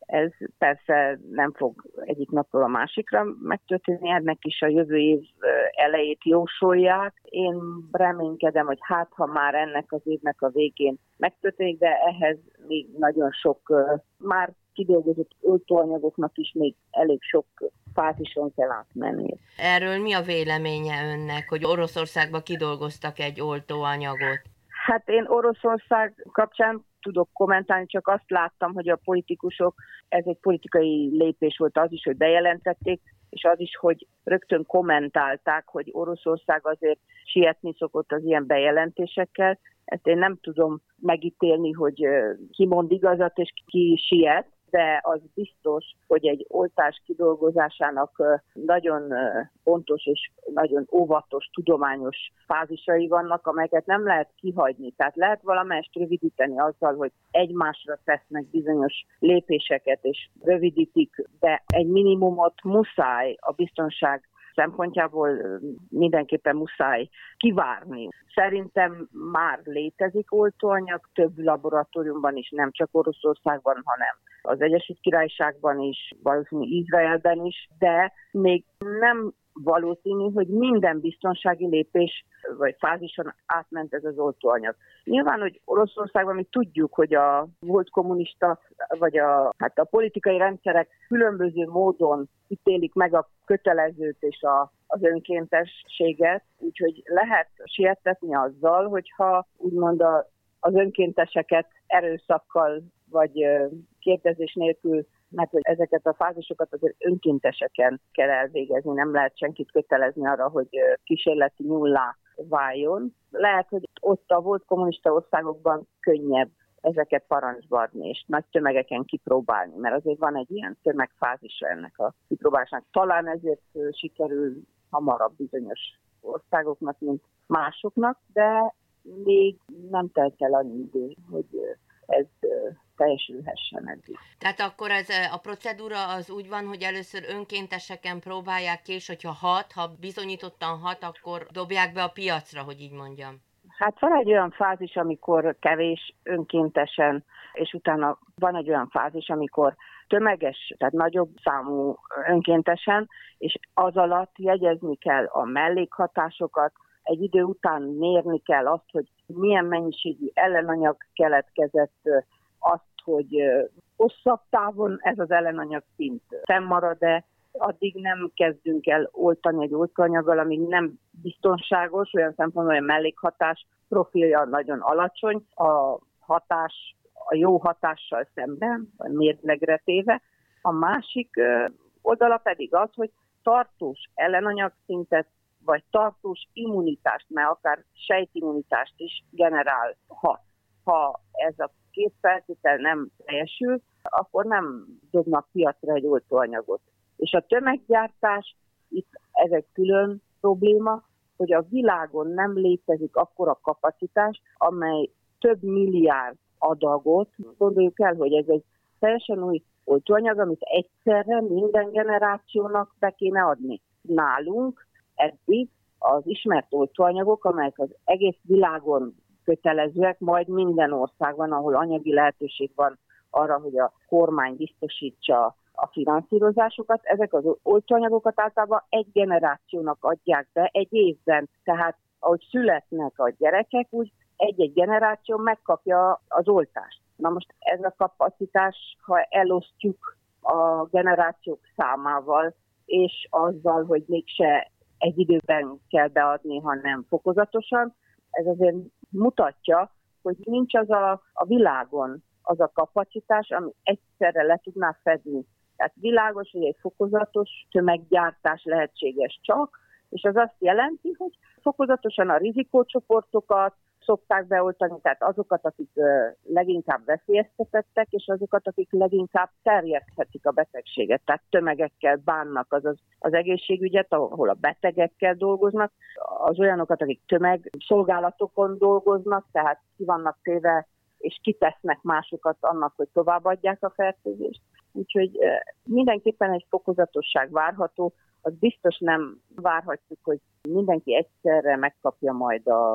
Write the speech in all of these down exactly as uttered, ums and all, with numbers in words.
Ez persze nem fog egyik napról a másikra megtörténni, ennek is a jövő év elejét jósolják. Én reménykedem, hogy hát, ha már ennek az évnek a végén megtörténik, de ehhez még nagyon sok, már kidolgozott oltóanyagoknak is még elég sok fázison kell átmenni. Erről mi a véleménye önnek, hogy Oroszországban kidolgoztak egy oltóanyagot? Hát én Oroszország kapcsán tudok kommentálni, csak azt láttam, hogy a politikusok, ez egy politikai lépés volt az is, hogy bejelentették, és az is, hogy rögtön kommentálták, hogy Oroszország azért sietni szokott az ilyen bejelentésekkel. Ezt én nem tudom megítélni, hogy ki mond igazat és ki siet, de az biztos, hogy egy oltás kidolgozásának nagyon pontos és nagyon óvatos tudományos fázisai vannak, amelyeket nem lehet kihagyni. Tehát lehet valamelyest rövidíteni azzal, hogy egymásra tesznek bizonyos lépéseket és rövidítik, de egy minimumot muszáj a biztonság szempontjából mindenképpen muszáj kivárni. Szerintem már létezik oltóanyag, több laboratóriumban is, nem csak Oroszországban, hanem az Egyesült Királyságban is, valószínűleg Izraelben is, de még nem valószínű, hogy minden biztonsági lépés vagy fázison átment ez az oltóanyag. Nyilván, hogy Oroszországban mi tudjuk, hogy a volt kommunista, vagy a, hát a politikai rendszerek különböző módon ítélik meg a kötelezőt és a, az önkéntességet, úgyhogy lehet sietetni azzal, hogyha úgymond a, az önkénteseket erőszakkal vagy kérdezés nélkül, mert hogy ezeket a fázisokat azért önkénteseken kell elvégezni, nem lehet senkit kötelezni arra, hogy kísérleti nyullá váljon. Lehet, hogy ott a volt kommunista országokban könnyebb ezeket parancsba adni, és nagy tömegeken kipróbálni, mert azért van egy ilyen tömegfázisa ennek a kipróbálásnak. Talán ezért sikerül hamarabb bizonyos országoknak, mint másoknak, de még nem telt el annyi idő, hogy ez teljesülhessen eddig. Tehát akkor ez a procedúra az úgy van, hogy először önkénteseken próbálják ki, és hogyha hat, ha bizonyítottan hat, akkor dobják be a piacra, hogy így mondjam. Hát van egy olyan fázis, amikor kevés önkéntesen, és utána van egy olyan fázis, amikor tömeges, tehát nagyobb számú önkéntesen, és az alatt jegyezni kell a mellékhatásokat, egy idő után mérni kell azt, hogy milyen mennyiségű ellenanyag keletkezett, azt, hogy hosszabb távon ez az ellenanyag szint fennmarad-e, addig nem kezdünk el oltani egy oltóanyaggal, ami nem biztonságos, olyan szempontból, hogy a mellékhatás profilja nagyon alacsony, a hatás, a jó hatással szemben, a mérlegre téve. A másik oldala pedig az, hogy tartós ellenanyag szintet, vagy tartós immunitást, mert akár sejtimmunitást is generálhat. Ha ez a két feltétel nem teljesül, akkor nem dobnak piacra egy oltóanyagot. És a tömeggyártás, itt ez egy külön probléma, hogy a világon nem létezik akkora kapacitás, amely több milliárd adagot, gondoljuk el, hogy ez egy teljesen új oltóanyag, amit egyszerre minden generációnak be kéne adni. Nálunk eddig az ismert oltóanyagok, amelyek az egész világon kötelezőek, majd minden országban, ahol anyagi lehetőség van arra, hogy a kormány biztosítsa a finanszírozásokat, ezek az oltóanyagokat általában egy generációnak adják be egy évben. Tehát ahogy születnek a gyerekek, úgy egy-egy generáció megkapja az oltást. Na most ez a kapacitás, ha elosztjuk a generációk számával, és azzal, hogy mégse egy időben kell beadni, hanem fokozatosan, ez azért mutatja, hogy nincs az a, a világon az a kapacitás, ami egyszerre le tudná fedni. Tehát világos, hogy egy fokozatos tömeggyártás lehetséges csak, és az azt jelenti, hogy fokozatosan a rizikócsoportokat szokták beoltani, tehát azokat, akik leginkább veszélyeztetettek, és azokat, akik leginkább terjeszthetik a betegséget. Tehát tömegekkel bánnak, azaz az egészségügyet, ahol a betegekkel dolgoznak, az olyanokat, akik tömegszolgálatokon dolgoznak, tehát ki vannak téve, és kitesznek másokat annak, hogy továbbadják a fertőzést. Úgyhogy mindenképpen egy fokozatosság várható, az biztos nem várhatjuk, hogy mindenki egyszerre megkapja majd a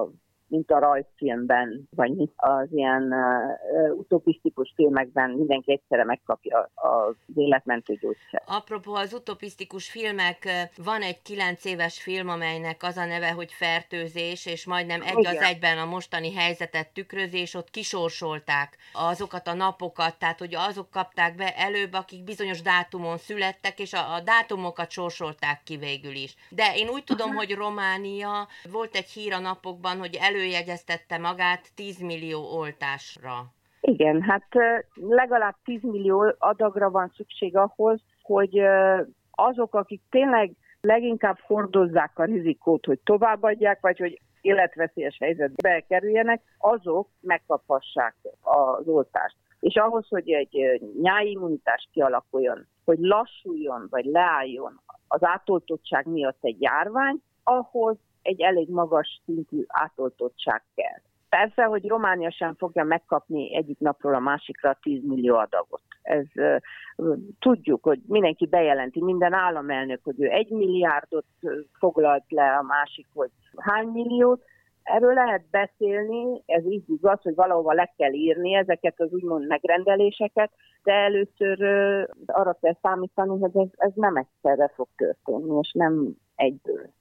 mint a rajzfilmben, vagy mint az ilyen uh, utopisztikus filmekben mindenki egyszerre megkapja az életmentő gyógyszert. Apropó az utopisztikus filmek, van egy kilenc éves film, amelynek az a neve, hogy Fertőzés, és majdnem egy Igen. az egyben a mostani helyzetet tükrözi, és ott kisorsolták azokat a napokat, tehát hogy azok kapták be előbb, akik bizonyos dátumon születtek, és a, a dátumokat sorsolták ki végül is. De én úgy tudom, hogy Románia, volt egy hír a napokban, hogy előjegyeztette magát tíz millió oltásra. Igen, hát legalább tíz millió adagra van szükség ahhoz, hogy azok, akik tényleg leginkább hordozzák a rizikót, hogy továbbadják, vagy hogy életveszélyes helyzetbe kerüljenek, azok megkaphassák az oltást. És ahhoz, hogy egy nyáimmunitás kialakuljon, hogy lassuljon, vagy leálljon az átoltottság miatt egy járvány, ahhoz egy elég magas szintű átoltottság kell. Persze, hogy Románia sem fogja megkapni egyik napról a másikra tíz millió adagot. Ez uh, tudjuk, hogy mindenki bejelenti, minden államelnök, hogy ő egy milliárdot foglalt le, a másik, hogy hány milliót. Erről lehet beszélni, ez így igaz, hogy valahova le kell írni ezeket az úgymond megrendeléseket, de először uh, arra kell számítani, hogy ez, ez nem egyszerre fog történni, és nem egyből.